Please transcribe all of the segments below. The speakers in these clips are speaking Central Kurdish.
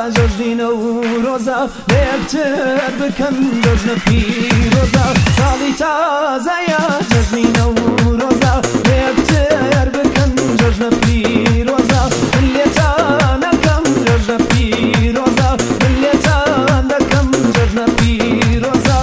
جەژنی نەورۆزە لە یەکتر بکەن جەژنە پیرۆزە ساڵی تازەیە جەژنی نەورۆزە لە یەکتر بکەن جەژنە پیرۆزە لێتان دەکەم جەژنە پیرۆزە لێتان دەکەم جەژنە پیرۆزە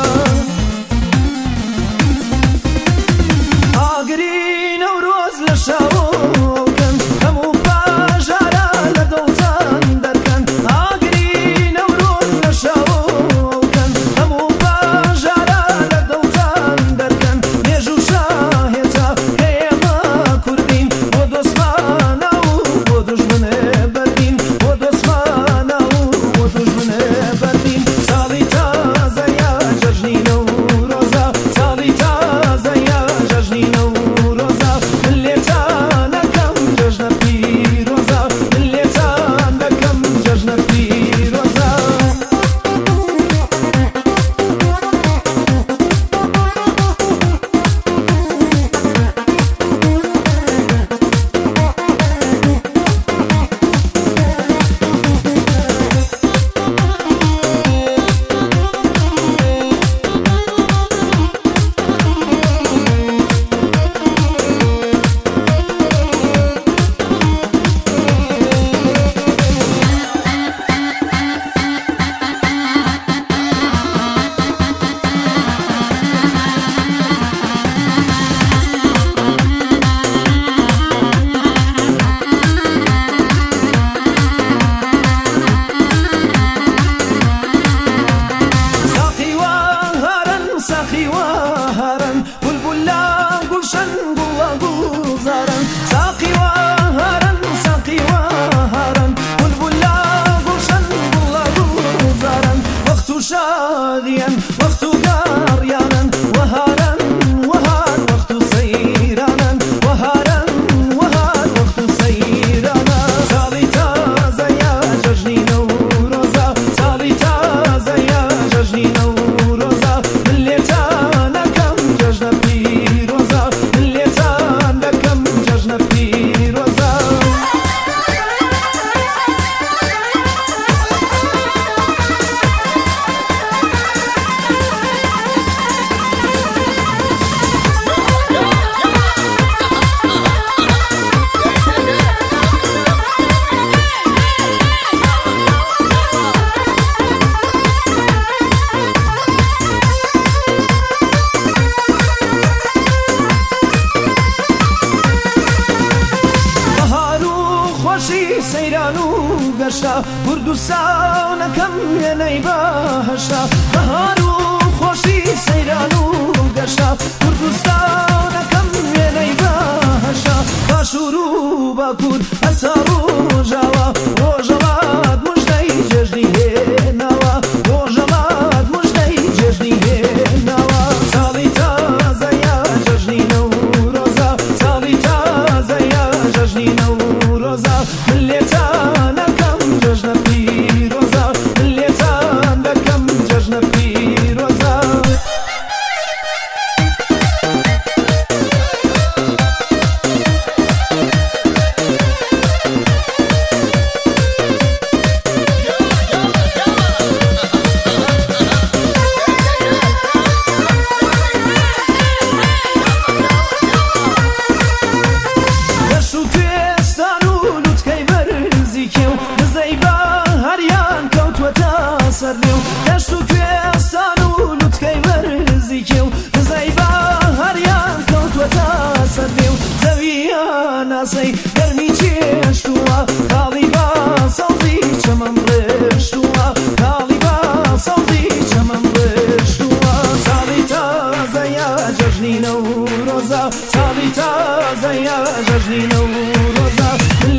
ئاگری نەورۆز لە شاوکەن هەموو باژارە لە دڵتان دەرکەن ئاگری نەورۆز لە شاوکەن هەموو باژارە لە دڵتان دەرکەن مێژ و شاهێتە ئێمە کوردین بۆ دۆستمانە و بۆ دوژمنێ بەردین بۆ دۆستمانە و بۆ دوژمنێ بەردین ساڵی تازەیە جەژنی نەورۆزە ساڵی تازەیە جەژنی نەورۆزە لێتان دەکەم جەژنە پیرۆزە لێتان دەکەم جەژنە پیرۆزە ساقی وهرن بلبلا گلشن گلا گلزارن ساقی وهرن بلبلا گلشن گلا گلزارن وقت شادیان وقت گریانن وهرن وهر وقت سیرانن وهرن وهر وقت سیرانن ساڵی تازەیە جەژنی نەورۆزە ساڵی تازەیە جەژنی نەورۆزە لێتان دەکەم جەژنە پیرۆزە لێتان دەکەم جەژنە پیرۆزە سەیران و گەشە کورد و ساونەکەم وێنەی بەهەشە بەهار و خۆشی سەیران و گەشە کورد و ساونەکەم وێنەی بەهەشە باشوور و باکوور هەتا ڕۆژاوە ڕۆژەڵات موژدەی جەژنی هێناوە ڕۆژەڵات موژدەی جەژنی هێناوە ساڵی تازەیە جەژنی نەورۆزە ساڵی تازەیە جەژنی نەورۆزە لێتان دەکەم جەژنە پیرۆزە لێتان دەکەم جەژنە پیرۆزە دەشت و کوێستان و لوتکەی بەرزیکێ و دزەی بە هەریان کەوتوەتە سەر لێو زەویان ناسەی گەرمی چێشتووە کاڵی بە سەوزی چەمەم ڕێشتووە کاڵی بە سەوزی چەمەم ڕێشتووە ساڵی تازەیە جەژنی نەورۆزە ساڵی تازەیە جەژنی نەورۆزە